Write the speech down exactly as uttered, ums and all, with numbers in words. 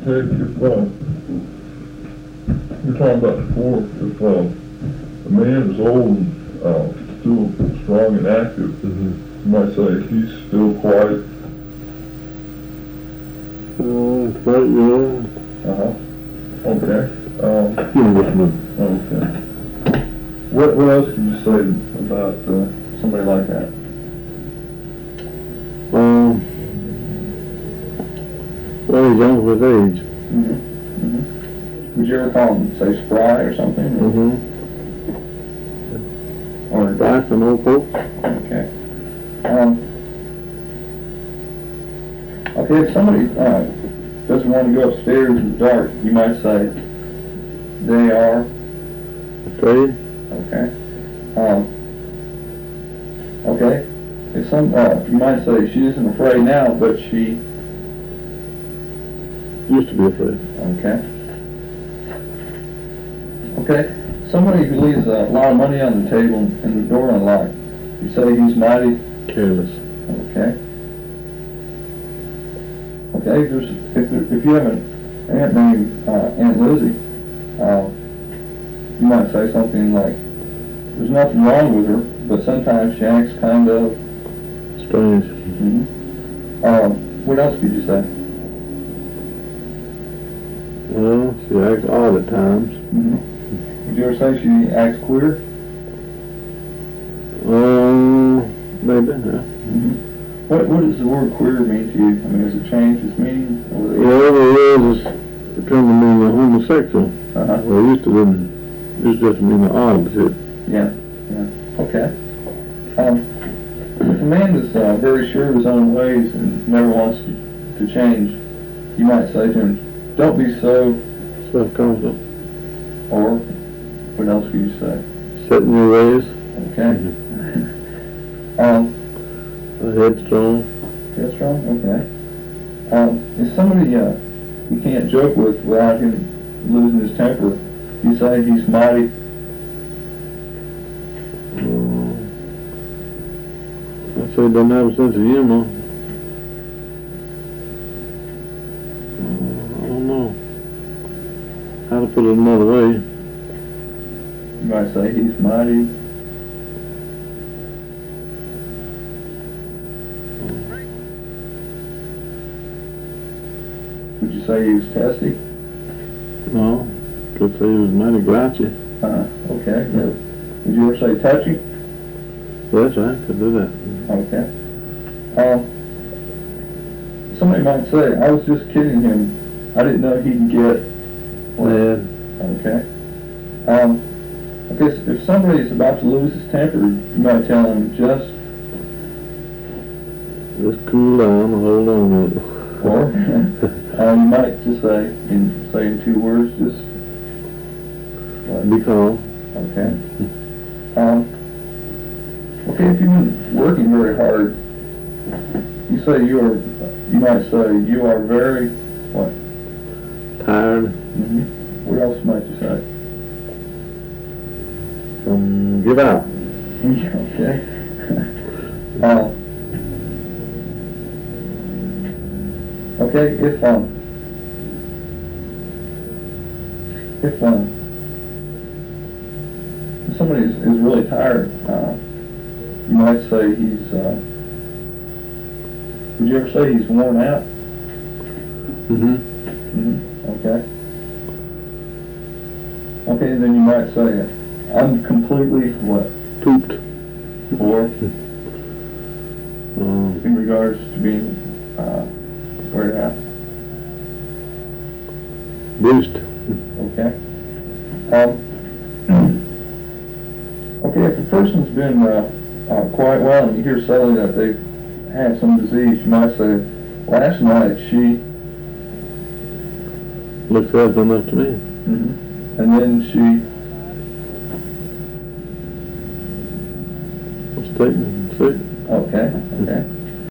Hey, if, uh, you're talking about before, if, uh, a man is old and, uh, still strong and active, Mm-hmm. you might say he's still quiet. Uh, quite young. Uh-huh. Okay. Um, Yeah, that's me. okay. What, what else can you say about, uh, somebody like that? Um, well, he's young for his age. Mm-hmm. Mm-hmm. Would you ever call him, say, spry or something? Or, Mm-hmm. or Back and old folks. okay. Um, okay, if somebody uh, doesn't want to go upstairs in the dark, you might say they are Afraid. okay. Um, okay. If some, uh, you might say she isn't afraid now, but she. Used to be afraid. Okay. Okay. Somebody who leaves a lot of money on the table and the door unlocked, you say he's mighty. Careless. Okay. Okay. If, there's, if, there, if you have an aunt named uh, Aunt Lizzie, uh, you might say something like, "There's nothing wrong with her, but sometimes she acts kind of." Strange. Mm-hmm. Um, what else could you say? Well, she acts odd at times. Mm-hmm. Would you ever say she acts queer? Um, maybe, yeah. Mm-hmm. What What does the word queer mean to you? I mean, has it changed its meaning? Over the Well, years? over the years, it's come to mean a homosexual. Uh-huh. Well, it used to mean, it used just to mean the opposite. Yeah. Yeah. Okay. Um, if a man is uh, very sure of his own ways and never wants to, to change, you might say to him, "Don't be so," Self-confident. or what else could you say? Set in your ways. Okay. um, Headstrong. headstrong. Okay. Um, if somebody uh, you can't joke with without him losing his temper, you say he's mighty. Uh, I'd say doesn't have a sense of humor. Uh, I don't know how to put it another way. You might say he's mighty. Would you say he was testy? No, could say he was mighty grouchy. Uh, okay. Yeah. Would you ever say touchy? That's right, could do that. Okay. Um, somebody might say, "I was just kidding him. I didn't know he'd get." Mad. Okay. Um, okay, so if somebody's about to lose his temper, you might tell him just, Just cool down and hold on a minute. or uh, you might just say, in say in two words, just. What? Be calm. Okay. Um, okay, if you've been working very hard, you say you are, you might say you are very, what? Tired. Mm-hmm. What else might you say? Um, give out. Okay. uh, okay, if, um, if, um, if somebody is, is really tired, uh, you might say he's, uh, would you ever say he's worn out? Mm-hmm. Mm-hmm. Okay. Okay, then you might say, "I'm completely," what? Tooped. Or Um, in regards to being, uh, wear out. boost. Okay. Um, okay, if a person's been uh, uh, quite well and you hear suddenly that they've had some disease, you might say, "Last night she," Looks healthy enough to me. mm-hmm. and then she, Statement. See? okay, okay.